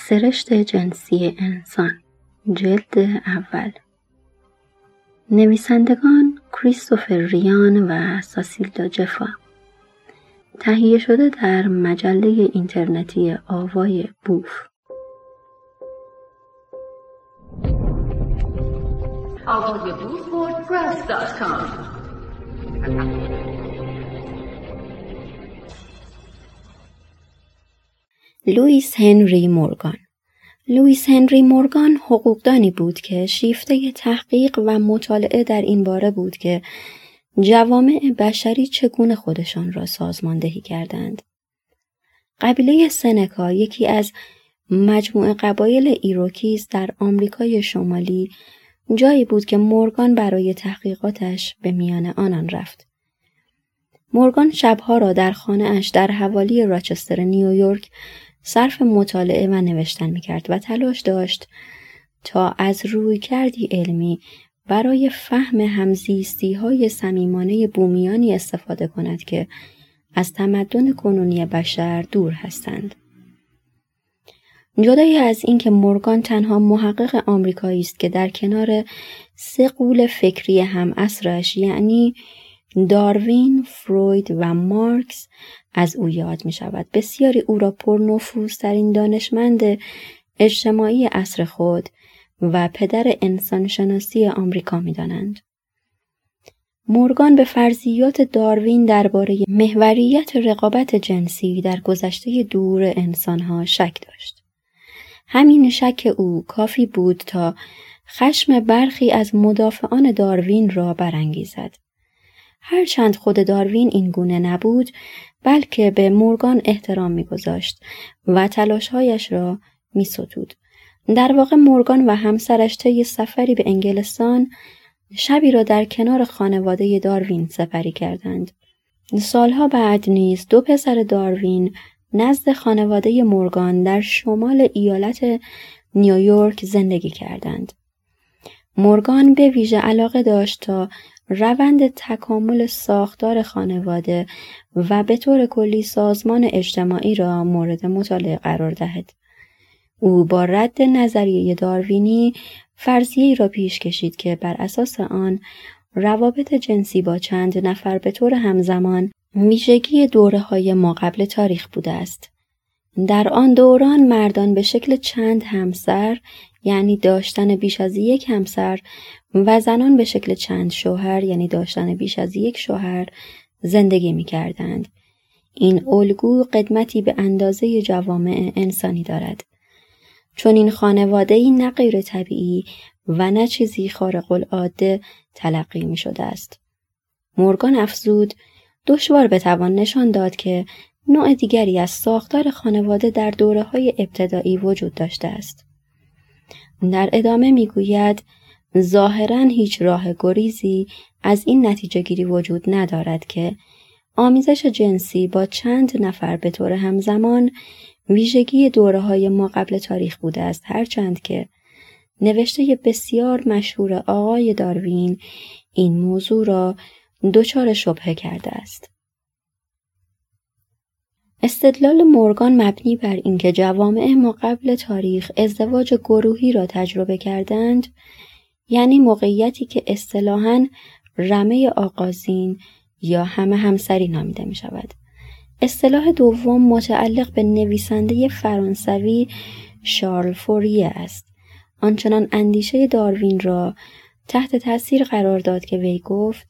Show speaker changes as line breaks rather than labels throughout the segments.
سرشت جنسی انسان، جلد اول. نویسندگان کریستوفر ریان و ساسیلدا جفا. تهیه شده در مجله اینترنتی آوای بوف. لوئیس هنری مورگان. لوئیس هنری مورگان حقوقدانی بود که شیفته تحقیق و مطالعه در این باره بود که جوامع بشری چگونه خودشان را سازماندهی کردند. قبیله سنکا، یکی از مجموعه قبایل ایروکیز در آمریکای شمالی، جایی بود که مورگان برای تحقیقاتش به میان آنان رفت. مورگان شبها را در خانه‌اش در حوالی راچستر نیویورک صرف مطالعه و نوشتن می‌کرد و تلاش داشت تا از رویکردی علمی برای فهم همزیستی‌های صمیمانه بومیانی استفاده کند که از تمدن کنونی بشر دور هستند. جدای از این که مورگان تنها محقق آمریکایی است که در کنار سه غول فکری هم عصرش، یعنی داروین، فروید و مارکس، از او یاد می شود. بسیاری او را پرنفوذترین دانشمند اجتماعی عصر خود و پدر انسانشناسی آمریکا می دانند. مورگان به فرضیات داروین درباره محوریت رقابت جنسی در گذشته دور انسانها شک داشت. همین شک او کافی بود تا خشم برخی از مدافعان داروین را برانگیزد. هرچند خود داروین این گونه نبود، بلکه به مورگان احترام می‌گذاشت و تلاش‌هایش را می‌ستود. در واقع مورگان و همسرش طی سفری به انگلستان شبی را در کنار خانواده داروین سپری کردند. سالها بعد نیز دو پسر داروین نزد خانواده مورگان در شمال ایالت نیویورک زندگی کردند. مورگان به ویژه علاقه داشت تا روند تکامل ساختار خانواده و به طور کلی سازمان اجتماعی را مورد مطالعه قرار دهد. او با رد نظریه داروینی فرضیه‌ای را پیش کشید که بر اساس آن روابط جنسی با چند نفر به طور همزمان ویژگی دوره‌های ماقبل تاریخ بوده است. در آن دوران مردان به شکل چند همسر، یعنی داشتن بیش از یک همسر، و زنان به شکل چند شوهر، یعنی داشتن بیش از یک شوهر، زندگی می کردند. این الگو قدمتی به اندازه جوامع انسانی دارد. چون این خانواده‌ای نه غیر طبیعی و نه چیزی خارق العاده تلقی می شده است. مورگان افزود دشوار بتوان نشان داد که نوع دیگری از ساختار خانواده در دوره‌های ابتدایی وجود داشته است. در ادامه می گوید ظاهراً هیچ راه گریزی از این نتیجه گیری وجود ندارد که آمیزش جنسی با چند نفر به طور همزمان ویژگی دوره‌های ماقبل تاریخ بوده است، هرچند که نوشته بسیار مشهور آقای داروین این موضوع را دچار شبهه کرده است. استدلال مورگان مبنی بر اینکه جوامع ماقبل تاریخ ازدواج گروهی را تجربه کردند، یعنی موقعیتی که اصطلاحاً رمه آغازین یا همه همسری نامیده می شود. اصطلاح دوم متعلق به نویسنده فرانسوی شارل فوریه است. آنچنان اندیشه داروین را تحت تاثیر قرار داد که وی گفت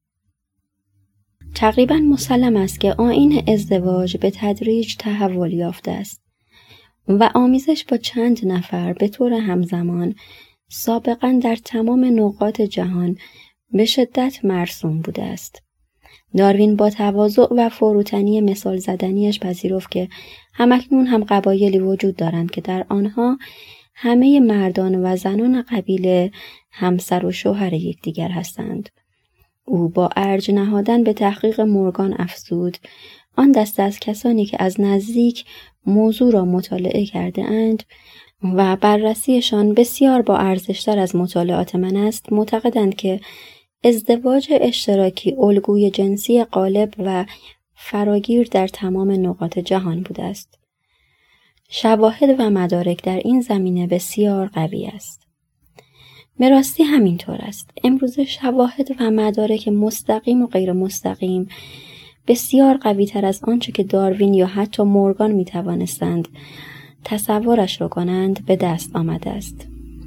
تقریباً مسلم است که آیین ازدواج به تدریج تحول یافته است و آمیزش با چند نفر به طور همزمان سابقاً در تمام نقاط جهان به شدت مرسوم بوده است. داروین با تواضع و فروتنی مثال زدنیش پذیرفت که همکنون هم قبایلی وجود دارند که در آنها همه مردان و زنان قبیله همسر و شوهر یکدیگر هستند. او با ارج نهادن به تحقیق مورگان افزود آن دسته از کسانی که از نزدیک موضوع را مطالعه کرده اند و بررسیشان بسیار با ارزشتر از مطالعات من است، معتقدند که ازدواج اشتراکی الگوی جنسی غالب و فراگیر در تمام نقاط جهان بوده است. شواهد و مدارک در این زمینه بسیار قوی است. به راستی همینطور است. امروزه شواهد و مدارک مستقیم و غیر مستقیم بسیار قوی تر از آنچه که داروین یا حتی مورگان می توانستند تصورش را کنند به دست آمده است.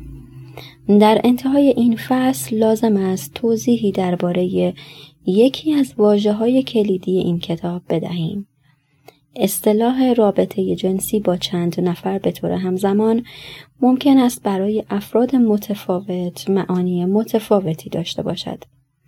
در انتهای این فصل لازم است توضیحی درباره یکی از واژه‌های کلیدی این کتاب بدهیم. اصطلاح رابطه جنسی با چند نفر به طور همزمان ممکن است برای افراد متفاوت معانی متفاوتی داشته باشد.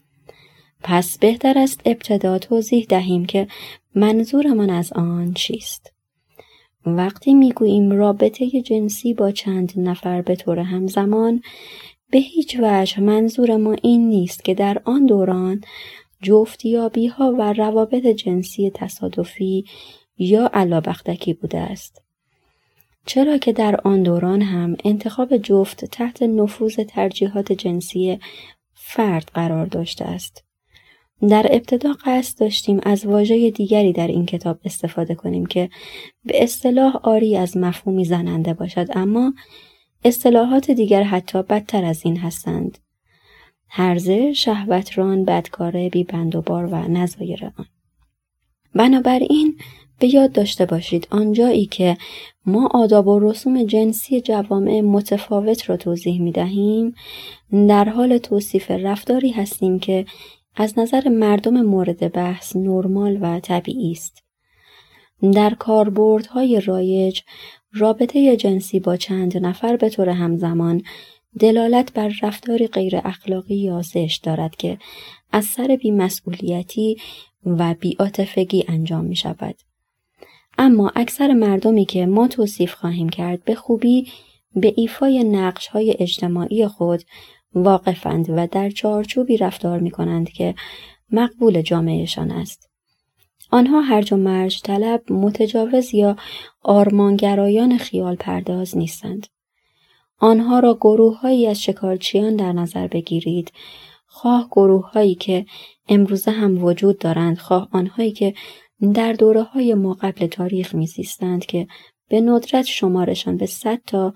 پس بهتر است ابتدا توضیح دهیم که منظورمان از آن چیست. وقتی میگوییم رابطه جنسی با چند نفر به طور همزمان، به هیچ وجه منظور ما این نیست که در آن دوران جفتیابی‌ها و روابط جنسی تصادفی یا علابختکی بوده است. چرا که در آن دوران هم انتخاب جفت تحت نفوذ ترجیحات جنسی فرد قرار داشته است. در ابتدا قصد داشتیم از واژه دیگری در این کتاب استفاده کنیم که به اصطلاح آری از مفهومی زننده باشد، اما اصطلاحات دیگر حتی بدتر از این هستند: هرزه، شهوتران، بدکاره، بی بند و بار و نظایر آن. بنابراین به یاد داشته باشید آنجایی که ما آداب و رسوم جنسی جوامع متفاوت را توضیح می دهیم، در حال توصیف رفتاری هستیم که از نظر مردم مورد بحث نرمال و طبیعی است. در کاربردهای رایج، رابطه جنسی با چند نفر به طور همزمان دلالت بر رفتاری غیر اخلاقی یا زشت دارد که از سر بی‌مسئولیتی و بی‌عاطفگی انجام می شود. اما اکثر مردمی که ما توصیف خواهیم کرد به خوبی به ایفای نقش‌های اجتماعی خود واقفند و در چارچوبی رفتار می کنند که مقبول جامعهشان است. آنها هرج و مرج طلب، متجاوز یا آرمانگرایان خیال پرداز نیستند. آنها را گروه‌هایی از شکارچیان در نظر بگیرید، خواه گروه‌هایی که امروزه هم وجود دارند، خواه آنهایی که در دوره‌های ما قبل تاریخ می‌زیستند که به ندرت شمارشان به 100 تا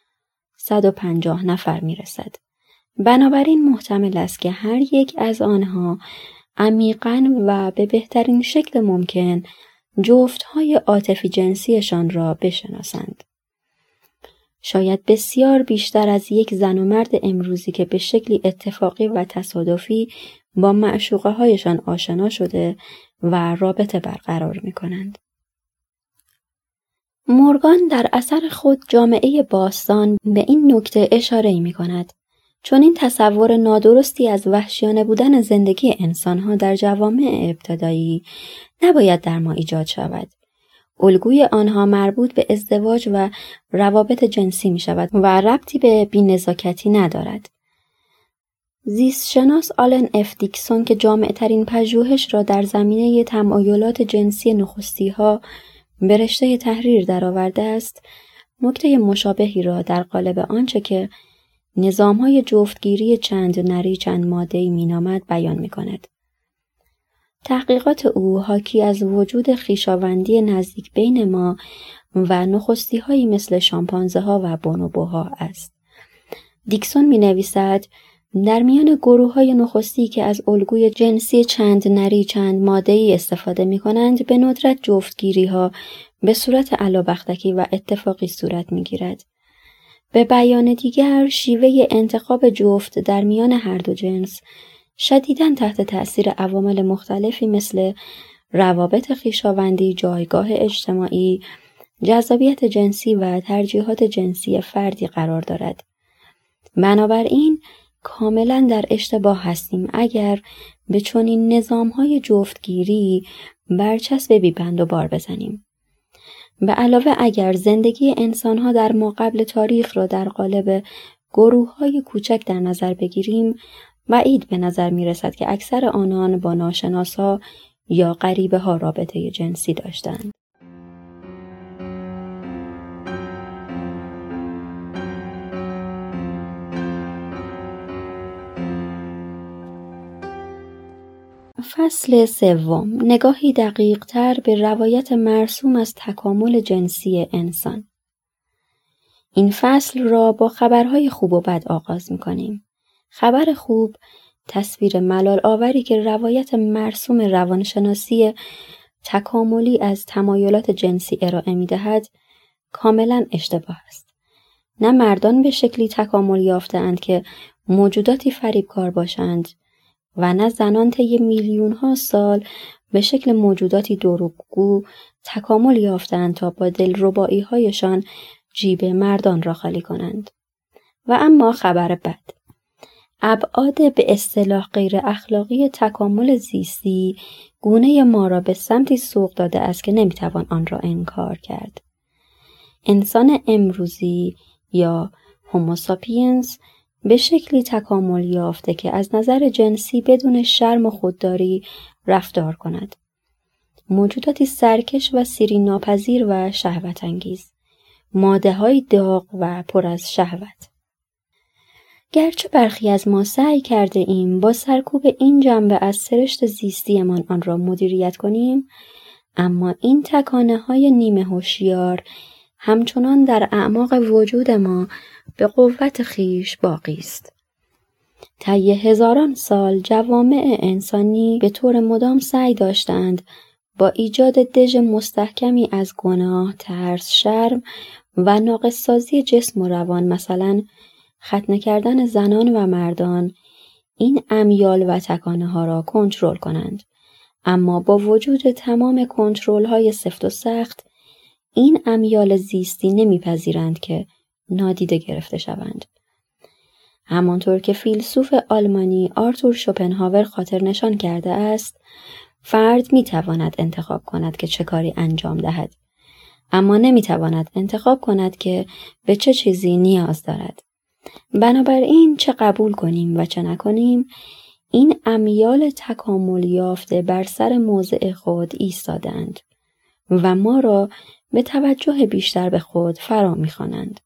150 نفر می‌رسد. بنابراین محتمل است که هر یک از آنها عمیقاً و به بهترین شکل ممکن جفت‌های عاطفی جنسیشان را بشناسند. شاید بسیار بیشتر از یک زن و مرد امروزی که به شکلی اتفاقی و تصادفی با معشوقه هایشان آشنا شده و رابطه برقرار می کنند. مورگان در اثر خود جامعه باستان به این نکته اشاره می کند. چون این تصور نادرستی از وحشیانه بودن زندگی انسانها در جوامع ابتدایی نباید در ما ایجاد شود. الگوی آنها مربوط به ازدواج و روابط جنسی می شود و ربطی به بی‌نزاکتی ندارد. زیستشناس آلن اف دیکسون که جامع‌ترین پژوهش را در زمینه تمایلات جنسی نخستی‌ها به رشته تحریر درآورده است، نکته مشابهی را در قالب آنچه که نظام‌های جفتگیری چند نری چند ماده‌ای می‌نامد بیان می‌کند. تحقیقات او حاکی از وجود خویشاوندی نزدیک بین ما و نخستی‌هایی مثل شامپانزه‌ها و بونوبوها است. دیکسون می‌نویسد در میان گروه‌های نخستی که از الگوی جنسی چند نری چند ماده‌ای استفاده می‌کنند، به ندرت جفتگیری‌ها به صورت علابختکی و اتفاقی صورت می‌گیرد. به بیان دیگر، شیوه انتخاب جفت در میان هر دو جنس شدیداً تحت تأثیر عوامل مختلفی مثل روابط خویشاوندی، جایگاه اجتماعی، جذابیت جنسی و ترجیحات جنسی فردی قرار دارد. بنابراین کاملاً در اشتباه هستیم اگر به چنین نظام‌های جفتگیری برچسب بی‌بند و بار بزنیم. به علاوه اگر زندگی انسان‌ها در ماقبل تاریخ را در قالب گروه‌های کوچک در نظر بگیریم، بعید به نظر می‌رسد که اکثر آنان با ناشناسا یا غریبه‌ها رابطه جنسی داشتند. فصل سوم، نگاهی دقیق تر به روایت مرسوم از تکامل جنسی انسان. این فصل را با خبرهای خوب و بد آغاز می‌کنیم. خبر خوب، تصویر ملال آوری که روایت مرسوم روانشناسی تکاملی از تمایلات جنسی ارائه می‌دهد، کاملاً اشتباه است. نه مردان به شکلی تکامل یافته‌اند که موجوداتی فریبکار باشند و نه زنان طی میلیون‌ها سال به شکل موجوداتی دروغگو تکامل یافتند تا با دلربایی‌هایشان جیب مردان را خالی کنند. و اما خبر بد، ابعاد به اصطلاح غیر اخلاقی تکامل زیستی گونه ما را به سمتی سوق داده است که نمیتوان آن را انکار کرد. انسان امروزی یا هوموساپینز به شکلی تکامل یافته که از نظر جنسی بدون شرم و خودداری رفتار کند. موجوداتی سرکش و سیری ناپذیر و شهوت انگیز. ماده های داغ و پر از شهوت. گرچه برخی از ما سعی کرده ایم با سرکوب این جنبه از سرشت زیستیمان آن را مدیریت کنیم، اما این تکانه های نیمه هوشیار همچنان در اعماق وجود ما به قوت خیش باقی است. طی هزاران سال جوامع انسانی به طور مدام سعی داشتند با ایجاد دژ مستحکمی از گناه، ترس، شرم و ناقص‌سازی جسم و روان، مثلا ختنه کردن زنان و مردان، این امیال و تکانه ها را کنترل کنند. اما با وجود تمام کنترل های سفت و سخت، این امیال زیستی نمیپذیرند که نادیده گرفته شوند. همانطور که فیلسوف آلمانی آرتور شوپنهاور خاطر نشان کرده است، فرد میتواند انتخاب کند که چه کاری انجام دهد، اما نمیتواند انتخاب کند که به چه چیزی نیاز دارد. بنابراین چه قبول کنیم و چه نکنیم، این امیال تکامل یافته بر سر موضع خود ایستادند و ما را به توجه بیشتر به خود فرا می‌خوانند.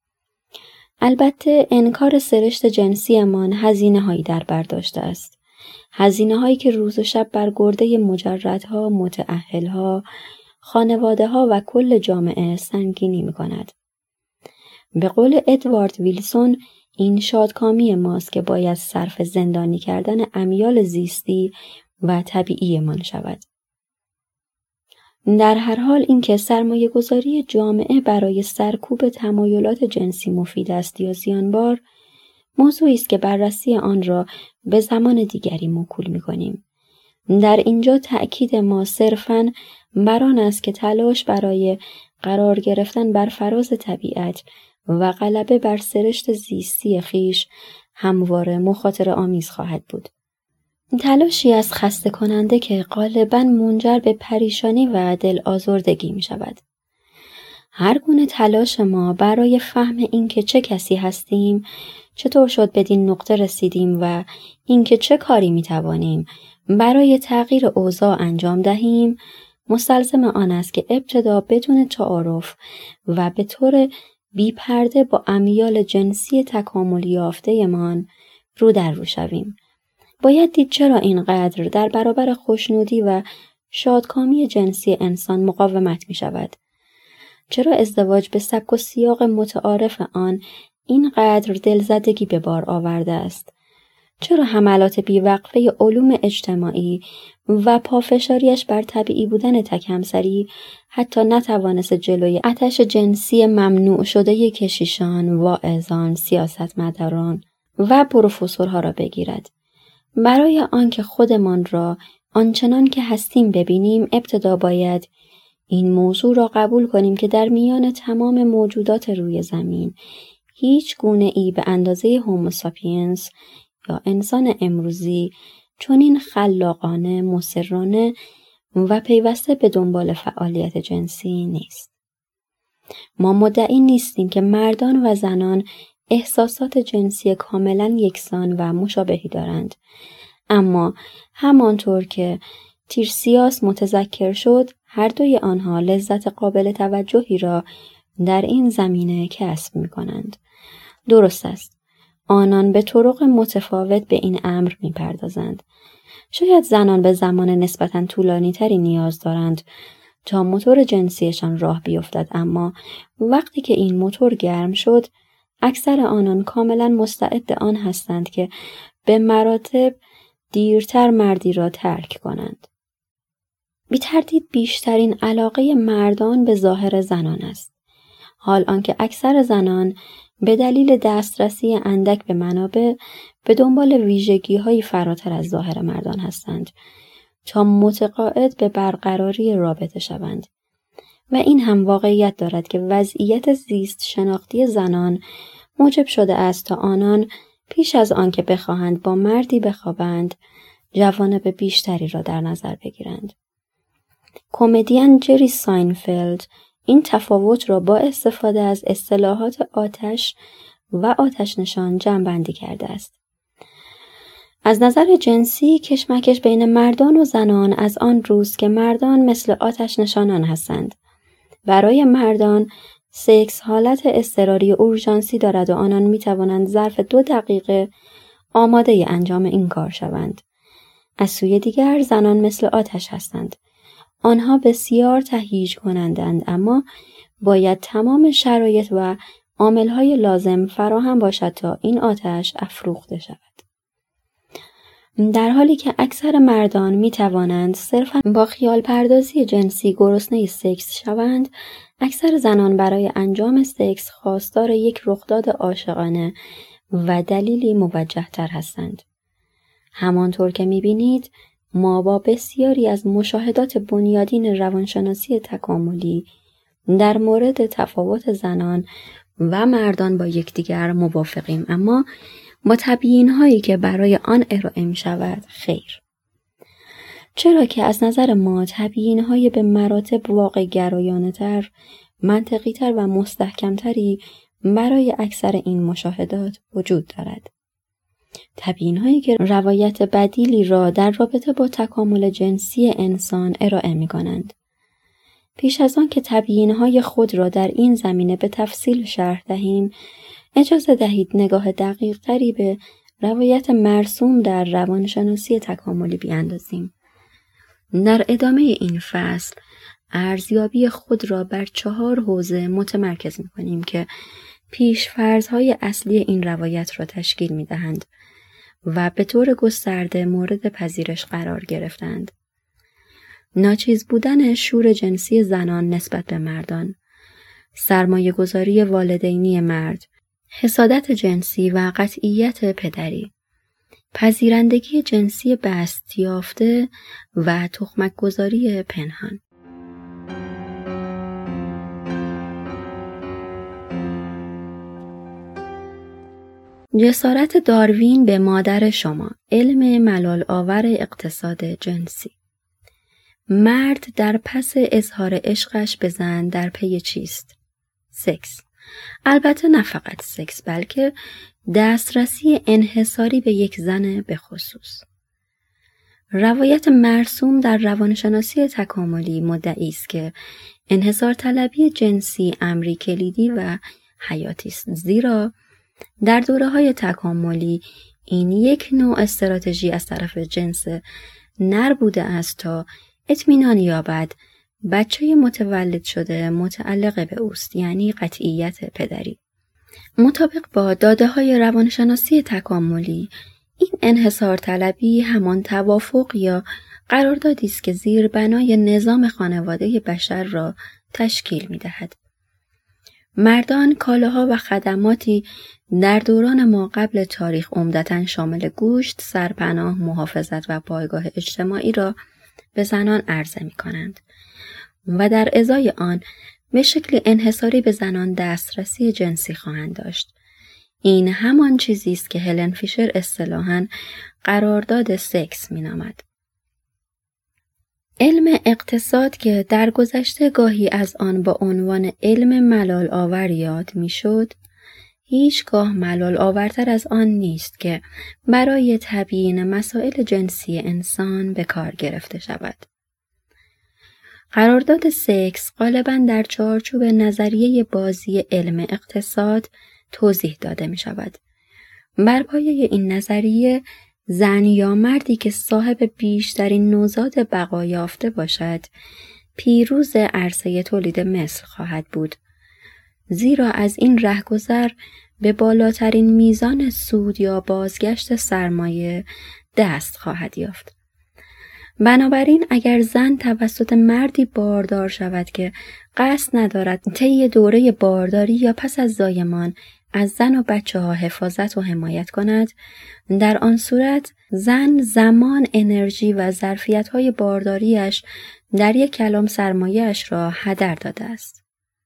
البته انکار سرشت جنسیمان هزینه‌هایی در بر داشته است. هزینه‌هایی که روز و شب بر گرده مجردها، متأهل‌ها، خانواده‌ها و کل جامعه سنگینی می‌کند. به قول ادوارد ویلسون، این شادکامی ماست که باید صرف زندانی کردن امیال زیستی و طبیعیمان شود. در هر حال اینکه سرمایه گذاری جامعه برای سرکوب تمایلات جنسی مفید است یا زیانبار، موضوعی است که بررسی آن را به زمان دیگری موکول می‌کنیم. در اینجا تأکید ما صرفاً بر آن است که تلاش برای قرار گرفتن بر فراز طبیعت و غلبه بر سرشت زیستی خیش همواره مخاطره آمیز خواهد بود. تلاشی از خسته کننده که غالباً منجر به پریشانی و دل آزردگی می شود. هر گونه تلاش ما برای فهم اینکه چه کسی هستیم، چطور شد بدین نقطه رسیدیم و اینکه چه کاری می توانیم برای تغییر اوضاع انجام دهیم، مستلزم آن است که ابتدا بدون تعارف و به طور بی پرده با امیال جنسی تکامل یافته‌مان رو در رو شویم. باید دید چرا اینقدر در برابر خوشنودی و شادکامی جنسی انسان مقاومت می شود. چرا ازدواج به سبک و سیاق متعارف آن اینقدر دلزدگی به بار آورده است. چرا حملات بیوقفه علوم اجتماعی و پافشاریش بر طبیعی بودن تک‌همسری حتی نتوانست جلوی آتش جنسی ممنوع شده کشیشان، واعظان، سیاستمداران و پروفسورها را بگیرد. برای آنکه خودمان را آنچنان که هستیم ببینیم، ابتدا باید این موضوع را قبول کنیم که در میان تمام موجودات روی زمین هیچ گونه ای به اندازه هوموساپینز یا انسان امروزی چنین خلاقانه، مصرانه و پیوسته به دنبال فعالیت جنسی نیست. ما مدعی نیستیم که مردان و زنان احساسات جنسی کاملا یکسان و مشابهی دارند، اما همانطور که تیرسیاس متذکر شد، هر دوی آنها لذت قابل توجهی را در این زمینه کسب می کنند. درست است، آنان به طرق متفاوت به این امر می پردازند، شاید زنان به زمان نسبتاً طولانی تری نیاز دارند تا موتور جنسیشان راه بیفتد، اما وقتی که این موتور گرم شد، اکثر آنان کاملاً مستعد آن هستند که به مراتب دیرتر مردی را ترک کنند. بی تردید بیشترین علاقه مردان به ظاهر زنان است، حال آنکه اکثر زنان به دلیل دسترسی اندک به منابع به دنبال ویژگی‌های فراتر از ظاهر مردان هستند تا متقاعد به برقراری رابطه شوند و این هم واقعیت دارد که وضعیت زیست شناختی زنان موجب شده است تا آنان پیش از آن که بخواهند با مردی بخوابند جوانب بیشتری را در نظر بگیرند. کمدین جری ساینفلد این تفاوت را با استفاده از اصطلاحات آتش و آتش نشان جمع‌بندی کرده است. از نظر جنسی کشمکش بین مردان و زنان از آن روز که مردان مثل آتش نشانان هستند. برای مردان سکس حالت اضطراری اورژانسی دارد و آنان می توانند ظرف 2 دقیقه آماده انجام این کار شوند. از سوی دیگر زنان مثل آتش هستند. آنها بسیار تهییج کنندند، اما باید تمام شرایط و عامل‌های لازم فراهم باشد تا این آتش افروخته شود. در حالی که اکثر مردان می توانند صرفاً با خیال پردازی جنسی گرسنه سکس شوند، اکثر زنان برای انجام سکس خواستار یک رخداد عاشقانه و دلیلی موجه تر هستند. همانطور که می بینید، ما با بسیاری از مشاهدات بنیادین روانشناسی تکاملی در مورد تفاوت زنان و مردان با یکدیگر موافقیم، اما با تبیین‌هایی که برای آن ارائه می‌شود خیر. چرا که از نظر ما تبیین‌های به مراتب واقع گرایانه‌تر، منطقی‌تر و مستحکم‌تری برای اکثر این مشاهدات وجود دارد. تبیین‌هایی که روایت بدیلی را در رابطه با تکامل جنسی انسان ارائه می‌کنند. پیش از آن که تبیین‌های خود را در این زمینه به تفصیل شرح دهیم، اجازه دهید نگاه دقیق‌تری به روایت مرسوم در روانشناسی تکاملی بیاندازیم. در ادامه این فصل ارزیابی خود را بر 4 حوزه متمرکز می‌کنیم که پیش‌فرض‌های اصلی این روایت را تشکیل می‌دهند و به طور گسترده مورد پذیرش قرار گرفتند. ناچیز بودن شور جنسی زنان نسبت به مردان، سرمایه‌گذاری والدینی مرد، حسادت جنسی و قطعیت پدری، پذیرندگی جنسی بست یافته و تخمک‌گذاری پنهان. جسارت داروین به مادر شما، علم ملال آور اقتصاد جنسی. مرد در پس اظهار عشقش به زن در پی چیست؟ سکس. البته نه فقط سکس، بلکه دسترسی انحصاری به یک زن به خصوص. روایت مرسوم در روانشناسی تکاملی مدعی است که انحصار طلبی جنسی امری کلیدی و حیاتی است، زیرا در دوره‌های تکاملی این یک نوع استراتژی از طرف جنس نر بوده است تا اطمینان یابد بچه متولد شده متعلق به اوست، یعنی قطعیت پدری. مطابق با داده‌های روانشناسی تکاملی، این انحصار طلبی همان توافق یا قراردادی است که زیربنای نظام خانواده بشر را تشکیل می‌دهد. مردان کالاها و خدماتی در دوران ما قبل تاریخ عمدتاً شامل گوشت، سرپناه، محافظت و پایگاه اجتماعی را به زنان عرضه می‌کنند و در ازای آن به شکل انحصاری به زنان دسترسی جنسی خواهند داشت. این همان چیزی است که هلن فیشر اصطلاحاً قرارداد سکس می‌نامد. علم اقتصاد که در گذشته گاهی از آن با عنوان علم ملال آور یاد می‌شد، هیچگاه ملال آورتر از آن نیست که برای تبیین مسائل جنسی انسان به کار گرفته شود. قرارداد سکس غالباً در چارچوب نظریه بازی علم اقتصاد توضیح داده می شود. بر پایه این نظریه، زن یا مردی که صاحب بیشترین نوزاد بقا یافته باشد پیروز عرصه تولید مثل خواهد بود، زیرا از این رهگذر به بالاترین میزان سود یا بازگشت سرمایه دست خواهد یافت. بنابراین اگر زن توسط مردی باردار شود که قصد ندارد طی دوره بارداری یا پس از زایمان از زن و بچه‌ها حفاظت و حمایت کند، در آن صورت زن زمان، انرژی و ظرفیت‌های بارداریش در یک کلام سرمایه‌اش را هدر داده است.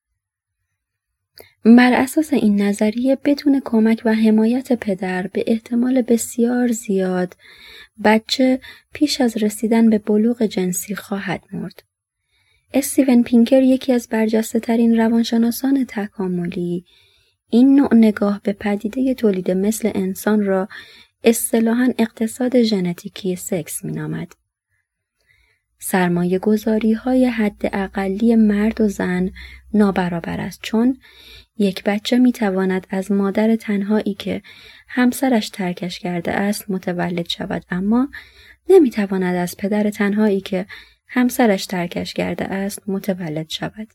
بر اساس این نظریه بدون کمک و حمایت پدر به احتمال بسیار زیاد بچه پیش از رسیدن به بلوغ جنسی خواهد مرد. استیون پینکر، یکی از برجسته‌ترین روانشناسان تکاملی، این نوع نگاه به پدیده تولید مثل انسان را اصطلاحاً اقتصاد ژنتیکی سکس می‌نامد. سرمایه گذاری‌های حد اقلی مرد و زن نابرابر است، چون یک بچه می‌تواند از مادر تنهایی که همسرش ترکش کرده است متولد شود، اما نمی‌تواند از پدر تنهایی که همسرش ترکش کرده است متولد شود.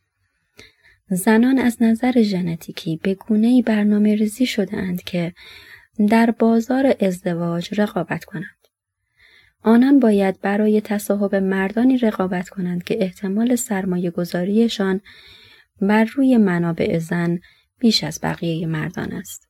زنان از نظر ژنتیکی به گونه‌ای برنامه‌ریزی شده‌اند که در بازار ازدواج رقابت کنند. آنان باید برای تصاحب مردانی رقابت کنند که احتمال سرمایه گذاریشان بر روی منابع زن بیش از بقیه مردان است.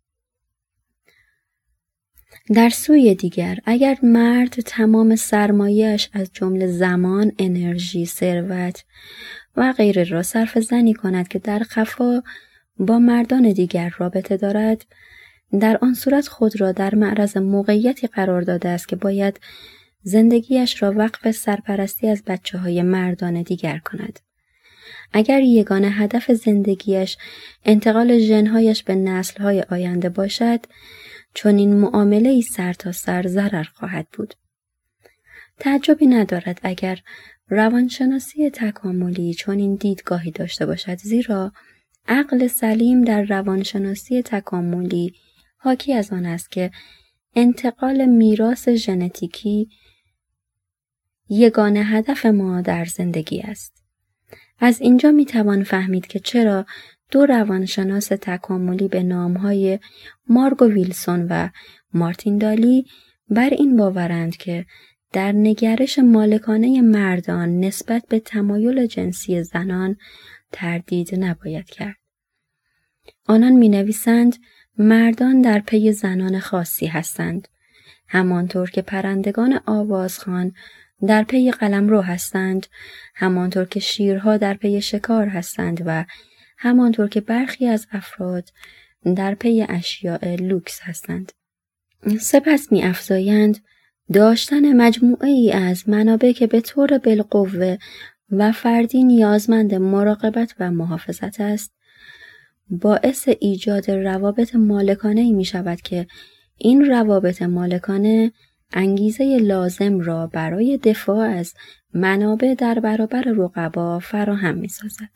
در سوی دیگر، اگر مرد تمام سرمایه‌اش از جمله زمان، انرژی، ثروت و غیره را صرف زنی کند که در خفا با مردان دیگر رابطه دارد، در آن صورت خود را در معرض موقعیتی قرار داده است که باید زندگیش را وقف سرپرستی از بچه‌های مردان دیگر کند. اگر یگانه هدف زندگیش انتقال ژن‌هایش به نسل‌های آینده باشد، چون این معامله‌ای سر تا سر ضرر خواهد بود. تعجبی ندارد اگر روانشناسی تکاملی چون این دیدگاهی داشته باشد، زیرا عقل سلیم در روانشناسی تکاملی حاکی از آن است که انتقال میراث ژنتیکی یگانه هدف ما در زندگی است. از اینجا میتوان فهمید که چرا دو روانشناس تکاملی به نامهای مارگو ویلسون و مارتین دالی بر این باورند که در نگرش مالکانه مردان نسبت به تمایل جنسی زنان تردید نباید کرد. آنان می‌نویسند مردان در پی زنان خاصی هستند، همانطور که پرندگان آوازخوان در پی قلمرو هستند، همانطور که شیرها در پی شکار هستند و همانطور که برخی از افراد در پی اشیاء لوکس هستند. سپس می‌افزایند داشتن مجموعه‌ای از منابع که به طور بالقوه و فردی نیازمند مراقبت و محافظت است، باعث ایجاد روابط مالکانه‌ای می‌شود که این روابط مالکانه انگیزه لازم را برای دفاع از منابع در برابر رقبا فراهم می‌سازد.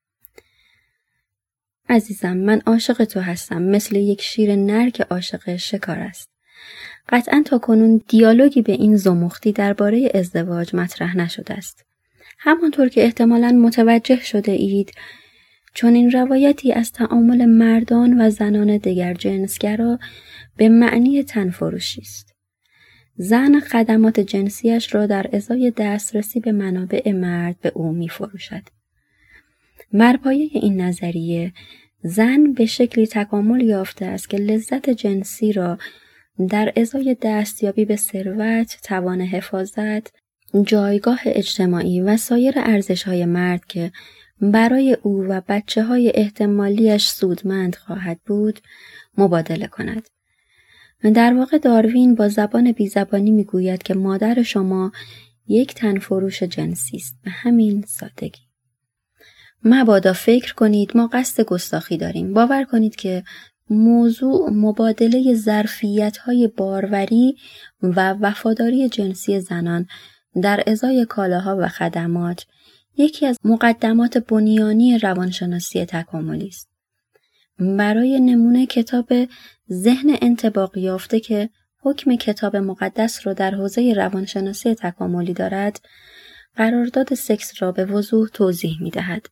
عزیزم، من عاشق تو هستم، مثل یک شیر نر که عاشق شکار است. قطعاً تا کنون دیالوگی به این زمختی درباره ازدواج مطرح نشده است. همانطور که احتمالاً متوجه شده اید، چون این روایتی از تعامل مردان و زنان دیگر جنسگرا به معنی تنفروشی است. زن خدمات جنسیش را در ازای دسترسی به منابع مرد به او می فروشد. بر پایه این نظریه، زن به شکلی تکامل یافته است که لذت جنسی را در ازای دستیابی به ثروت، توان حفاظت، جایگاه اجتماعی و سایر ارزش‌های مرد که برای او و بچه‌های احتمالیش سودمند خواهد بود، مبادله کند. در واقع داروین با زبان بی‌زبانی می‌گوید که مادر شما یک تنفروش جنسی است، به همین سادگی. مبادا فکر کنید ما قصد گستاخی داریم. باور کنید که موضوع مبادله ظرفیت‌های باروری و وفاداری جنسی زنان در ازای کالاها و خدمات یکی از مقدمات بنیانی روانشناسی تکاملی است. برای نمونه کتاب ذهن انطباق یافته که حکم کتاب مقدس را در حوزه روانشناسی تکاملی دارد، قرارداد سکس را به وضوح توضیح می دهد.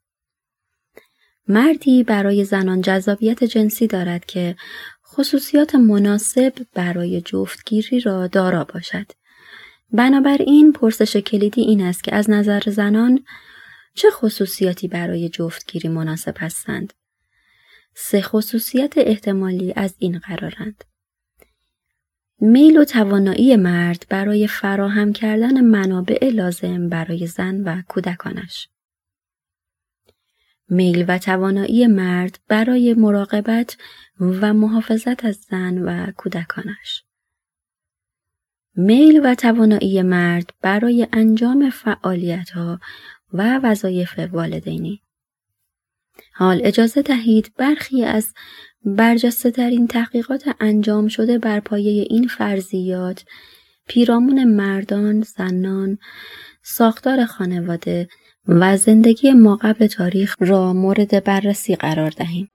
مردی برای زنان جذابیت جنسی دارد که خصوصیات مناسب برای جفتگیری را دارا باشد. بنابراین پرسش کلیدی این است که از نظر زنان چه خصوصیاتی برای جفتگیری مناسب هستند؟ 3 خصوصیت احتمالی از این قرارند: میل و توانایی مرد برای فراهم کردن منابع لازم برای زن و کودکانش. میل و توانایی مرد برای مراقبت و محافظت از زن و کودکانش. میل و توانایی مرد برای انجام فعالیت‌ها و وظایف والدینی. حال اجازه دهید برخی از برجسته‌ترین تحقیقات انجام شده بر پایه این فرضیات پیرامون مردان، زنان، ساختار خانواده و زندگی ماقبل تاریخ را مورد بررسی قرار دهیم.